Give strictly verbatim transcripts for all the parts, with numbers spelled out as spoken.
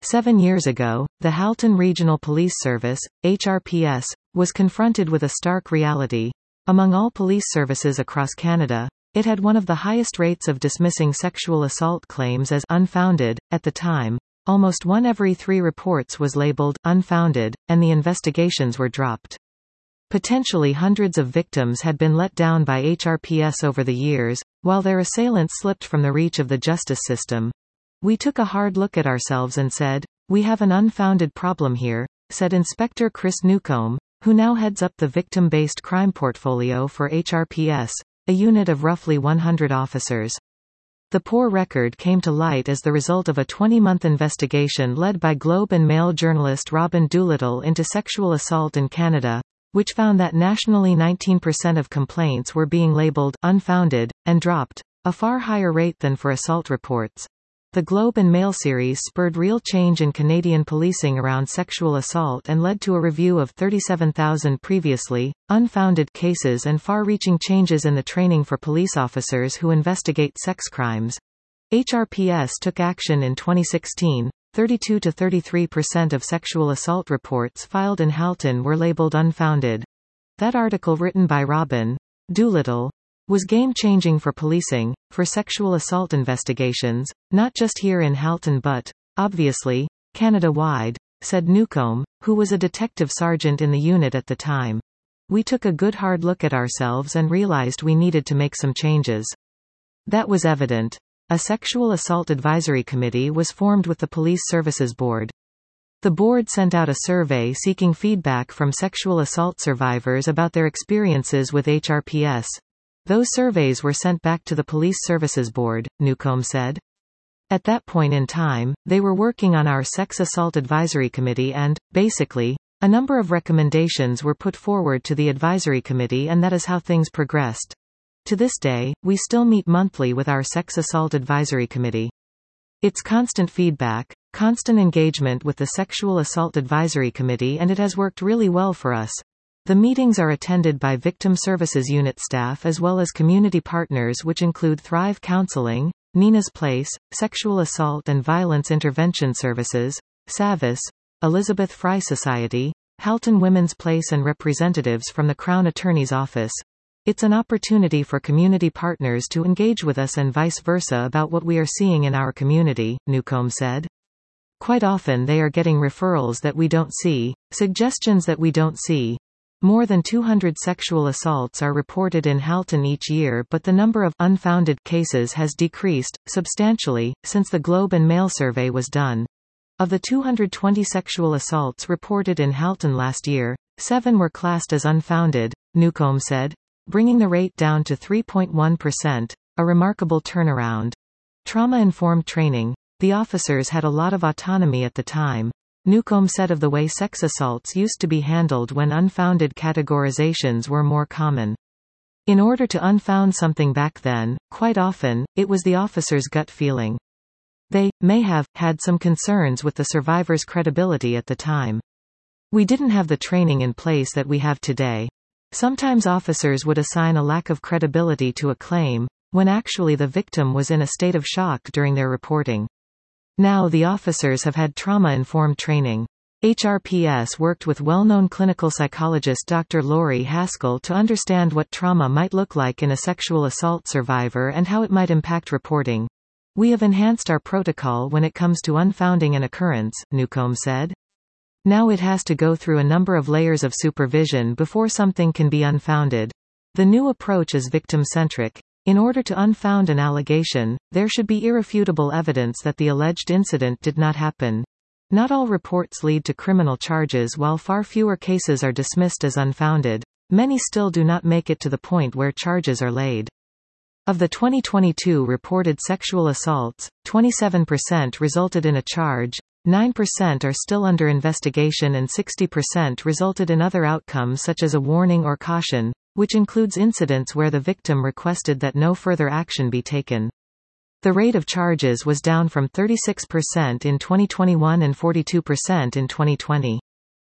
Seven years ago, the Halton Regional Police Service, H R P S, was confronted with a stark reality. Among all police services across Canada, it had one of the highest rates of dismissing sexual assault claims as unfounded. At the time, almost one every three reports was labeled unfounded, and the investigations were dropped. Potentially hundreds of victims had been let down by H R P S over the years, while their assailants slipped from the reach of the justice system. We took a hard look at ourselves and said, "We have an unfounded problem here," said Inspector Chris Newcomb, who now heads up the victim-based crime portfolio for H R P S, a unit of roughly one hundred officers. The poor record came to light as the result of a twenty-month investigation led by Globe and Mail journalist Robin Doolittle into sexual assault in Canada, which found that nationally nineteen percent of complaints were being labeled unfounded, and dropped, a far higher rate than for assault reports. The Globe and Mail series spurred real change in Canadian policing around sexual assault and led to a review of thirty-seven thousand previously unfounded cases and far-reaching changes in the training for police officers who investigate sex crimes. H R P S took action in twenty sixteen. thirty-two to thirty-three percent of sexual assault reports filed in Halton were labeled unfounded. That article, written by Robin Doolittle, was game-changing for policing, for sexual assault investigations, not just here in Halton but, obviously, Canada-wide, said Newcomb, who was a detective sergeant in the unit at the time. We took a good hard look at ourselves and realized we needed to make some changes. That was evident. A sexual assault advisory committee was formed with the Police Services Board. The board sent out a survey seeking feedback from sexual assault survivors about their experiences with H R P S. Those surveys were sent back to the Police Services Board, Newcomb said. At that point in time, they were working on our Sex Assault Advisory Committee and, basically, a number of recommendations were put forward to the advisory committee, and that is how things progressed. To this day, we still meet monthly with our Sex Assault Advisory Committee. It's constant feedback, constant engagement with the Sexual Assault Advisory Committee, and it has worked really well for us. The meetings are attended by Victim Services Unit staff as well as community partners, which include Thrive Counseling, Nina's Place, Sexual Assault and Violence Intervention Services, Savis, Elizabeth Fry Society, Halton Women's Place, and representatives from the Crown Attorney's Office. It's an opportunity for community partners to engage with us and vice versa about what we are seeing in our community, Newcomb said. Quite often they are getting referrals that we don't see, suggestions that we don't see. More than two hundred sexual assaults are reported in Halton each year, but the number of unfounded cases has decreased substantially since the Globe and Mail survey was done. Of the two hundred twenty sexual assaults reported in Halton last year, seven were classed as unfounded, Newcomb said, bringing the rate down to three point one percent, a remarkable turnaround. Trauma-informed training. The officers had a lot of autonomy at the time, Newcomb said, of the way sex assaults used to be handled when unfounded categorizations were more common. In order to unfound something back then, quite often, it was the officer's gut feeling. They may have had some concerns with the survivor's credibility at the time. We didn't have the training in place that we have today. Sometimes officers would assign a lack of credibility to a claim, when actually the victim was in a state of shock during their reporting. Now the officers have had trauma-informed training. H R P S worked with well-known clinical psychologist Doctor Laurie Haskell to understand what trauma might look like in a sexual assault survivor and how it might impact reporting. We have enhanced our protocol when it comes to unfounding an occurrence, Newcomb said. Now it has to go through a number of layers of supervision before something can be unfounded. The new approach is victim-centric. In order to unfound an allegation, there should be irrefutable evidence that the alleged incident did not happen. Not all reports lead to criminal charges. While far fewer cases are dismissed as unfounded, many still do not make it to the point where charges are laid. Of the twenty twenty-two reported sexual assaults, twenty-seven percent resulted in a charge, nine percent are still under investigation, and sixty percent resulted in other outcomes such as a warning or caution, which includes incidents where the victim requested that no further action be taken. The rate of charges was down from thirty-six percent in twenty twenty-one and forty-two percent in twenty twenty.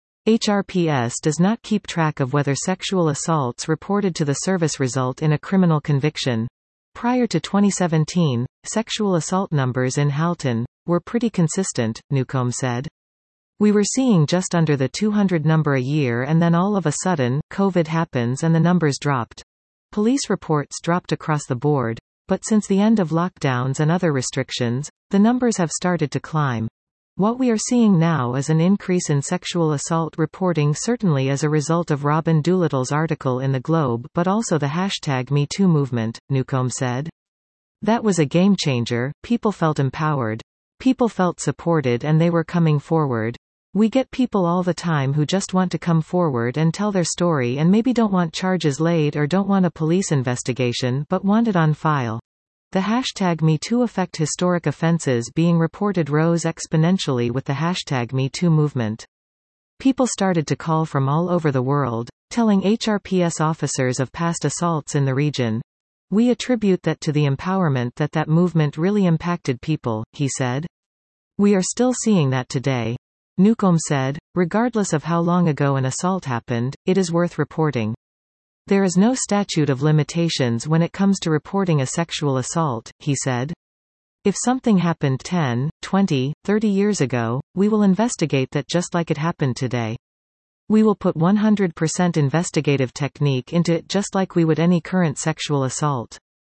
H R P S does not keep track of whether sexual assaults reported to the service result in a criminal conviction. Prior to twenty seventeen, sexual assault numbers in Halton were pretty consistent, Newcomb said. We were seeing just under the two hundred number a year, and then all of a sudden, COVID happens and the numbers dropped. Police reports dropped across the board, but since the end of lockdowns and other restrictions, the numbers have started to climb. What we are seeing now is an increase in sexual assault reporting, certainly as a result of Robin Doolittle's article in The Globe, but also the hashtag MeToo movement, Newcomb said. That was a game changer. People felt empowered. People felt supported and they were coming forward. We get people all the time who just want to come forward and tell their story and maybe don't want charges laid or don't want a police investigation but want it on file. The hashtag MeToo effect, historic offenses being reported, rose exponentially with the hashtag MeToo movement. People started to call from all over the world, telling H R P S officers of past assaults in the region. We attribute that to the empowerment that that movement really impacted people, he said. We are still seeing that today. Newcomb said, regardless of how long ago an assault happened, it is worth reporting. There is no statute of limitations when it comes to reporting a sexual assault, he said. If something happened ten, twenty, thirty years ago, we will investigate that just like it happened today. We will put one hundred percent investigative technique into it just like we would any current sexual assault.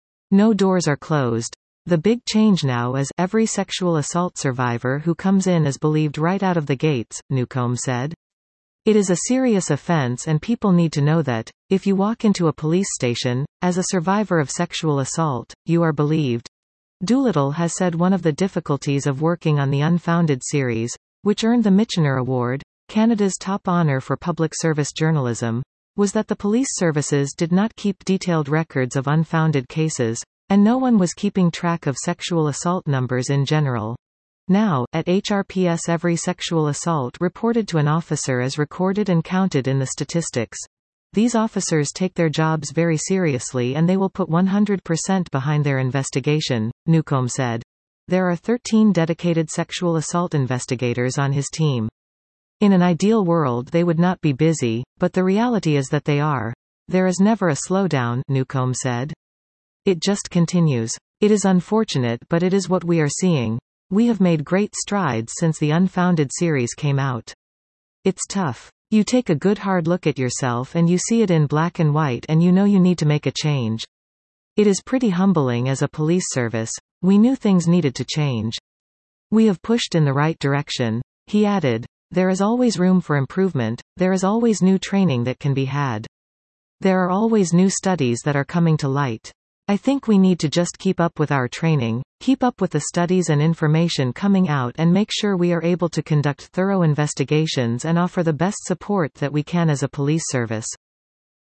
No doors are closed. The big change now is every sexual assault survivor who comes in is believed right out of the gates, Newcomb said. It is a serious offense and people need to know that, if you walk into a police station, as a survivor of sexual assault, you are believed. Doolittle has said one of the difficulties of working on the Unfounded series, which earned the Michener Award, Canada's top honour for public service journalism, was that the police services did not keep detailed records of unfounded cases, and no one was keeping track of sexual assault numbers in general. Now, at H R P S, every sexual assault reported to an officer is recorded and counted in the statistics. These officers take their jobs very seriously and they will put one hundred percent behind their investigation, Newcomb said. There are thirteen dedicated sexual assault investigators on his team. In an ideal world they would not be busy, but the reality is that they are. There is never a slowdown, Newcomb said. It just continues. It is unfortunate, but it is what we are seeing. We have made great strides since the Unfounded series came out. It's tough. You take a good hard look at yourself and you see it in black and white and you know you need to make a change. It is pretty humbling as a police service. We knew things needed to change. We have pushed in the right direction, he added. There is always room for improvement, there is always new training that can be had. There are always new studies that are coming to light. I think we need to just keep up with our training, keep up with the studies and information coming out and make sure we are able to conduct thorough investigations and offer the best support that we can as a police service.